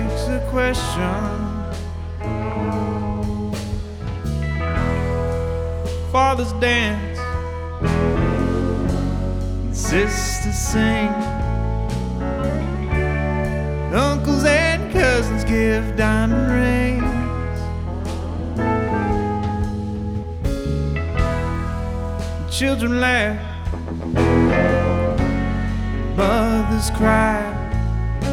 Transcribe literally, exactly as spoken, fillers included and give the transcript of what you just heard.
begs a question. Fathers dance, sisters sing, uncles and cousins give diamond rings. Children laugh, mothers cry.